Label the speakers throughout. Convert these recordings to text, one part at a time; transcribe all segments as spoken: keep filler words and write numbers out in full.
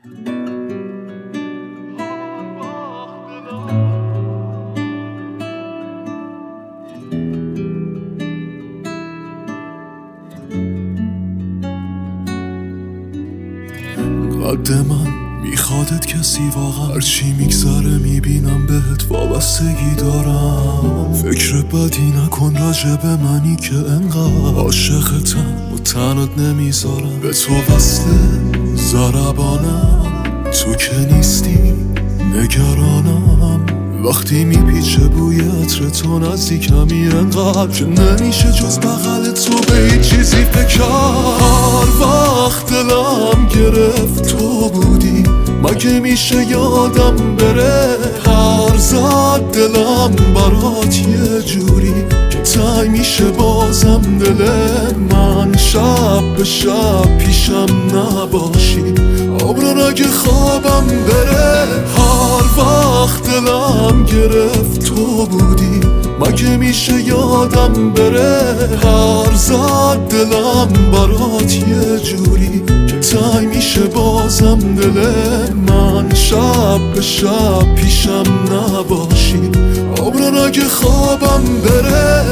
Speaker 1: قد من میخوادت کسی واقعا، هرچی میگذره میبینم بهت وابستگی دارم. فکر بدی نکن راجع به منی که انقدر عاشقتم و تنت نمیذارم. به تو وصله ضربانم، تو که نیستی نگرانم. وقتی میپیچه بوی عطر تو نزدیکمی انقدر که نمیشه جز بغل تو به هیچ چیزی فکر. هر وقت دلم گرفت تو بودی، مگه میشه یادم بره؟ هر زد دلم برات یه جوری که تنگ میشه بازم دل من. شب به شب پیشم نباشی، عمران اگه خوابم بره. هر وقت دلم گرفت تو بودی، مگه میشه یادم بره؟ هر زد دلم برات یه جوری که تنگ میشه بازم دل من. شب به شب پیشم نباشی، عمران اگه خوابم بره.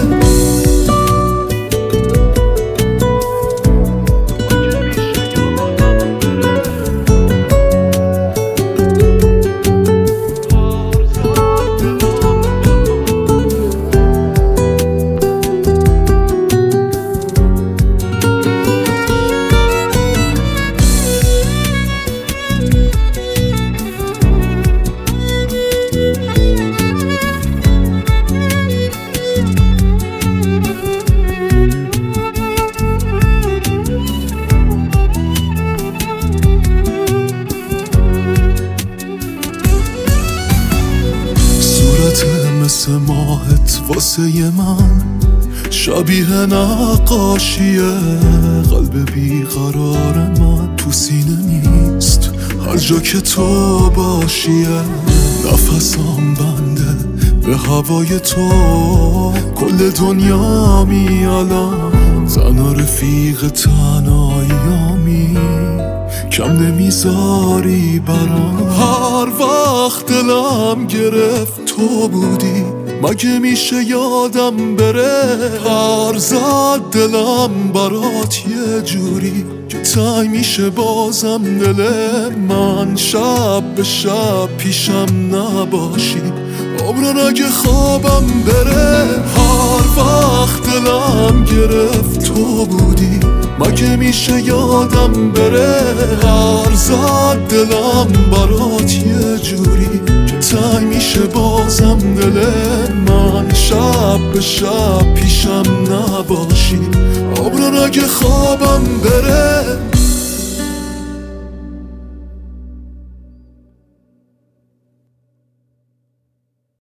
Speaker 1: مثل ماهت واسه من شبیه نقاشیه. قلب بیقرار من تو سینه نیست هر جا که تو باشیه. نفسم بنده به هوای تو، کل دنیا می الان تنها رفیق تنهاییامی، کم نمیذاری برام. هر وقت دلم گرفت تو بودی، مگه میشه یادم بره؟ هر زد دلم برات یه جوری که تنگ میشه بازم دل من. شب به شب پیشم نباشی، عمران اگه خوابم بره. هر وقت دلم گرفت تو بودی، مگه میشه یادم بره؟ هر زد دلم برات یه جوری که تنگ میشه بازم دل من. شب به شب پیشم نباشی، عمران اگه خوابم بره.